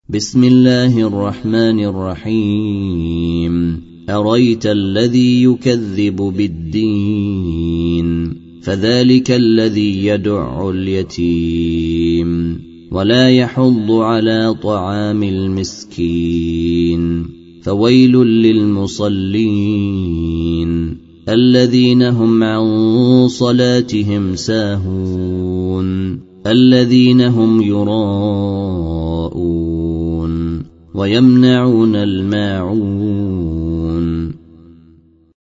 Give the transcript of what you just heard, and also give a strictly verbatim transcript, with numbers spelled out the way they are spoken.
بسم الله الرحمن الرحيم أريت الذي يكذب بالدين فذلك الذي يدع اليتيم ولا يحض على طعام المسكين فويل للمصلين الذين هم عن صلاتهم ساهون الذين هم يراءون ويمنعون الماعون